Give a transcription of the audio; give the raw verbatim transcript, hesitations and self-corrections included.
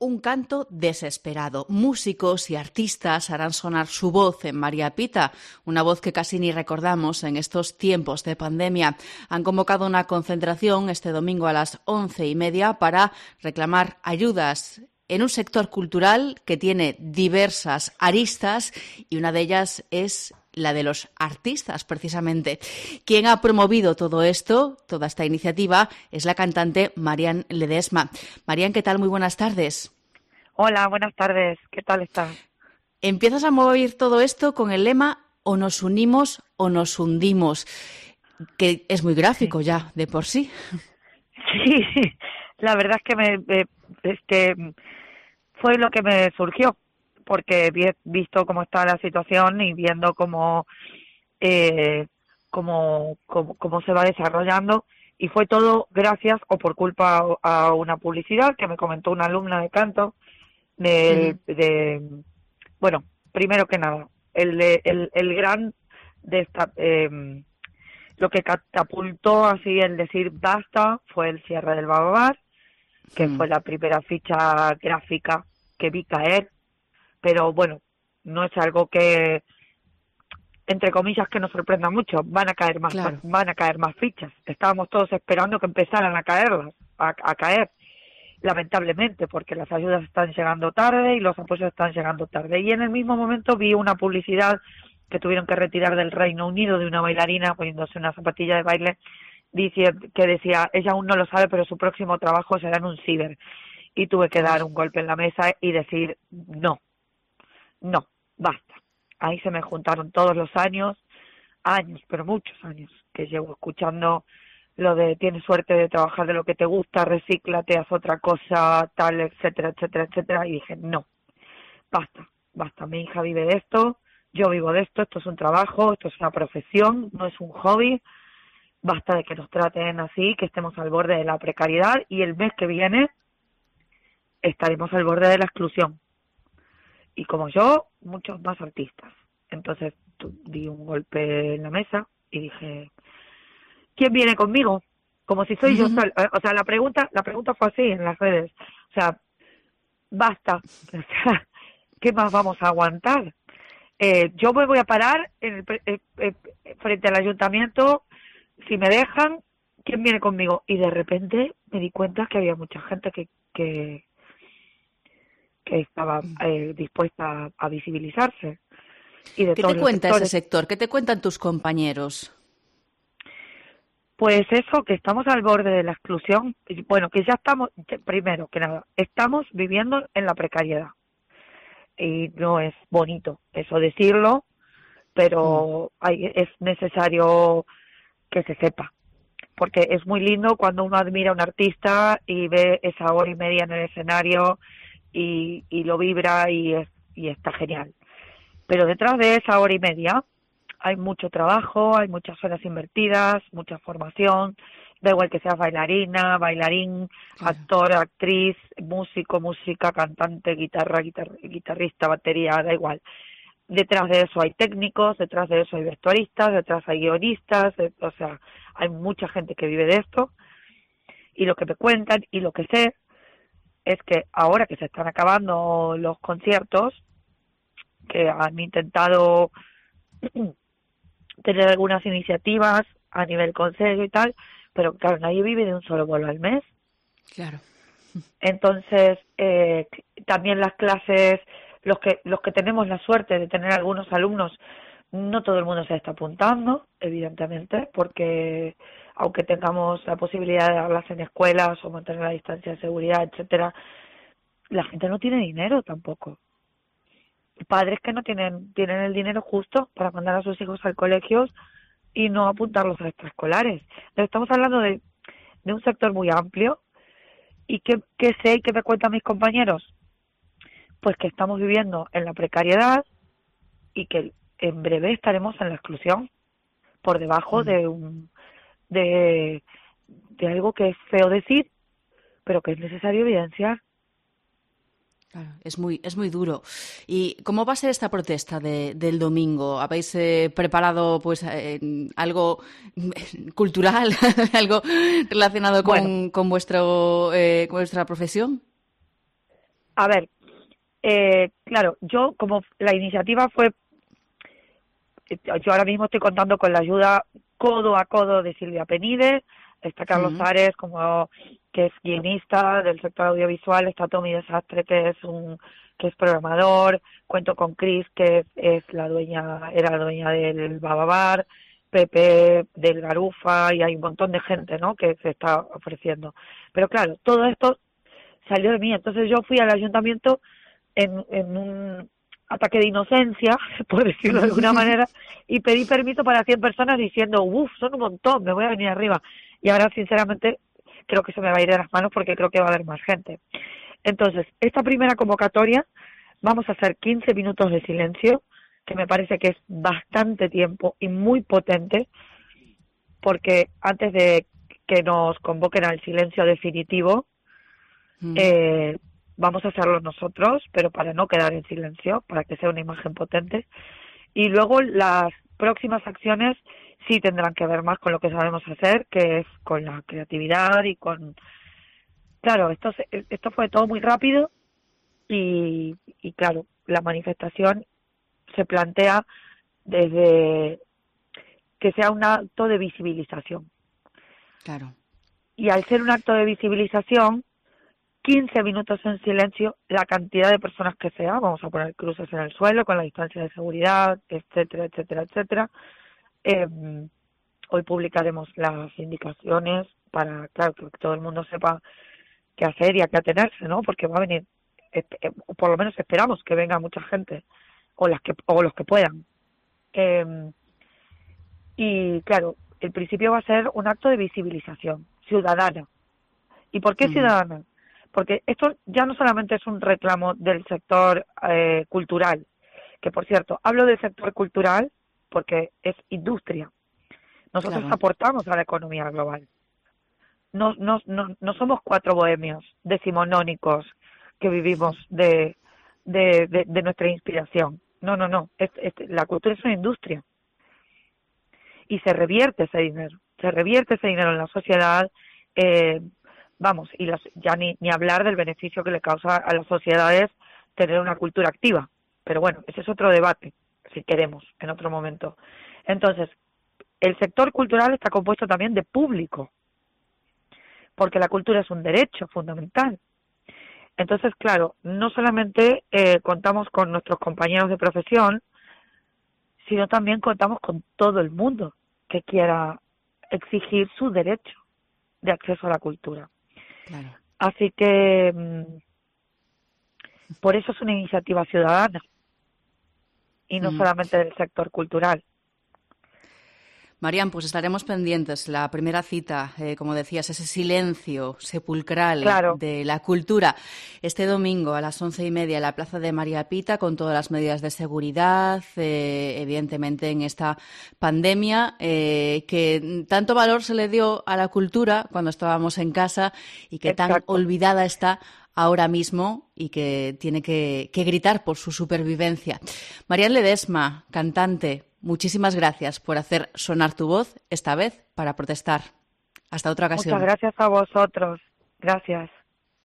un canto desesperado. Músicos y artistas harán sonar su voz en María Pita, una voz que casi ni recordamos en estos tiempos de pandemia. Han convocado una concentración este domingo a las once y media para reclamar ayudas en un sector cultural que tiene diversas aristas y una de ellas es la de los artistas, precisamente. Quien ha promovido todo esto, toda esta iniciativa, es la cantante Marian Ledesma. Marian, ¿qué tal? Muy buenas tardes. Hola, buenas tardes. ¿Qué tal estás? Empiezas a mover todo esto con el lema o nos unimos o nos hundimos, que es muy gráfico Sí. ya de por sí. Sí, la verdad es que me, me- este fue lo que me surgió, porque vi- visto cómo está la situación y viendo cómo eh, cómo, cómo cómo se va desarrollando, y fue todo gracias o por culpa a a una publicidad que me comentó una alumna de canto Ujú. de, de bueno, primero que nada, el de- el, el gran de esta em, lo que catapultó así el decir basta fue el cierre del Bababar, que Mm. fue la primera ficha gráfica que vi caer, pero bueno, no es algo que, entre comillas, que nos sorprenda mucho. Van a caer más, Claro. van a caer más fichas. Estábamos todos esperando que empezaran a caerlas, a, a caer, lamentablemente, porque las ayudas están llegando tarde y los apoyos están llegando tarde. Y en el mismo momento vi una publicidad que tuvieron que retirar del Reino Unido de una bailarina poniéndose una zapatilla de baile, diciendo que decía, ella aún no lo sabe, pero su próximo trabajo será en un ciber. Y tuve que dar Ay. un golpe en la mesa y decir, no, no, basta. Ahí se me juntaron todos los años, años, pero muchos años, que llevo escuchando lo de tienes suerte de trabajar de lo que te gusta, recíclate, haz otra cosa, tal, etcétera, etcétera, etcétera. Y dije, no, basta, basta. Mi hija vive de esto, yo vivo de esto, esto es un trabajo, esto es una profesión, no es un hobby. Basta de que nos traten así, que estemos al borde de la precariedad, y el mes que viene estaremos al borde de la exclusión. Y como yo, muchos más artistas. Entonces tu- di un golpe en la mesa y dije, ¿quién viene conmigo? Como si soy yo sola. Eh, O sea, la pregunta, la pregunta fue así en las redes. O sea, basta. O sea, ¿qué más vamos a aguantar? Eh, yo me voy a parar en el pre- eh, eh, frente al ayuntamiento, si me dejan, ¿quién viene conmigo? Y de repente me di cuenta que había mucha gente que, que, que estaba eh, dispuesta a, a visibilizarse, y de ¿Qué todos te los cuenta ese sectores. sector? ¿Qué te cuentan tus compañeros? Pues eso, que estamos al borde de la exclusión. Y bueno, que ya estamos, que primero que nada, estamos viviendo en la precariedad. Y no es bonito eso decirlo, Mm. pero hay, es necesario que se sepa. Porque es muy lindo cuando uno admira a un artista y ve esa hora y media en el escenario y, y lo vibra y, es, y está genial. Pero detrás de esa hora y media hay mucho trabajo, hay muchas horas invertidas, mucha formación, da igual que seas bailarina, bailarín, Claro. actor, actriz, músico, música, cantante, guitarra, guitar- guitarrista, batería, da igual. Detrás de eso hay técnicos, detrás de eso hay vestuaristas, detrás hay guionistas, de- o sea, hay mucha gente que vive de esto, y lo que me cuentan y lo que sé es que ahora que se están acabando los conciertos, que han intentado tener algunas iniciativas a nivel consejo y tal, pero claro, nadie vive de un solo vuelo al mes. Claro. Entonces, eh, también las clases, los que los que tenemos la suerte de tener algunos alumnos, no todo el mundo se está apuntando, evidentemente, porque aunque tengamos la posibilidad de darlas en escuelas o mantener la distancia de seguridad, etcétera, la gente no tiene dinero tampoco. Padres que no tienen tienen el dinero justo para mandar a sus hijos al colegio y no apuntarlos a extraescolares. Entonces, estamos hablando de, de un sector muy amplio. ¿Y qué, qué sé y qué me cuentan mis compañeros? Pues que estamos viviendo en la precariedad y que en breve estaremos en la exclusión, por debajo Mm. de un de, de algo que es feo decir, pero que es necesario evidenciar. Claro, es muy, es muy duro. ¿Y cómo va a ser esta protesta de, del domingo? ¿Habéis eh, preparado pues eh, algo cultural, algo relacionado Bueno, con, con vuestro eh, con vuestra profesión? A ver, eh, claro, yo como la iniciativa fue, yo ahora mismo estoy contando con la ayuda codo a codo de Silvia Penide, está Carlos Mm. Ares, como que es guionista del sector audiovisual, está Tommy Desastre, que es un que es programador, cuento con Cris, que es, es la dueña, era la dueña del Bababar, Pepe del Garufa, y hay un montón de gente, ¿no?, que se está ofreciendo. Pero claro, todo esto salió de mí, entonces yo fui al ayuntamiento en, en un ataque de inocencia, por decirlo de alguna manera, y pedí permiso para cien personas diciendo, uff, son un montón, me voy a venir arriba. Y ahora, sinceramente, creo que se me va a ir de las manos porque creo que va a haber más gente. Entonces, esta primera convocatoria, vamos a hacer quince minutos de silencio, que me parece que es bastante tiempo y muy potente, porque antes de que nos convoquen al silencio definitivo, Mm. eh, vamos a hacerlo nosotros, pero para no quedar en silencio, para que sea una imagen potente. Y luego las próximas acciones sí tendrán que ver más con lo que sabemos hacer, que es con la creatividad y con... Claro, esto, se, esto fue todo muy rápido y, y claro, la manifestación se plantea desde que sea un acto de visibilización. Claro. Y al ser un acto de visibilización, quince minutos en silencio, la cantidad de personas que sea, vamos a poner cruces en el suelo con la distancia de seguridad, etcétera, etcétera, etcétera. Eh, hoy publicaremos las indicaciones para, claro, que todo el mundo sepa qué hacer y a qué atenerse, ¿no? Porque va a venir, eh, por lo menos esperamos que venga mucha gente, o las que o los que puedan. Eh, y claro, el principio va a ser un acto de visibilización ciudadana. ¿Y por qué Mm. ciudadana? Porque esto ya no solamente es un reclamo del sector eh, cultural, que por cierto, hablo del sector cultural porque es industria. Nosotros Claro. aportamos a la economía global. No, no, no, no somos cuatro bohemios decimonónicos que vivimos de, de, de, de nuestra inspiración. No, no, no. Es, es, la cultura es una industria. Y se revierte ese dinero. Se revierte ese dinero en la sociedad. Eh, vamos, y las, ya ni, ni hablar del beneficio que le causa a las sociedades tener una cultura activa. Pero bueno, ese es otro debate, si queremos, en otro momento. Entonces, el sector cultural está compuesto también de público, porque la cultura es un derecho fundamental. Entonces, claro, no solamente eh, contamos con nuestros compañeros de profesión, sino también contamos con todo el mundo que quiera exigir su derecho de acceso a la cultura. Claro. Así que, mmm, por eso es una iniciativa ciudadana y no Mm. solamente del sector cultural. Marian, pues estaremos pendientes. La primera cita, eh, como decías, ese silencio sepulcral Claro. de la cultura, este domingo a las once y media en la Plaza de María Pita, con todas las medidas de seguridad, eh, evidentemente en esta pandemia, eh, que tanto valor se le dio a la cultura cuando estábamos en casa y que Exacto. tan olvidada está ahora mismo y que tiene que, que gritar por su supervivencia. Marian Ledesma, cantante, muchísimas gracias por hacer sonar tu voz, esta vez para protestar. Hasta otra ocasión. Muchas gracias a vosotros. Gracias.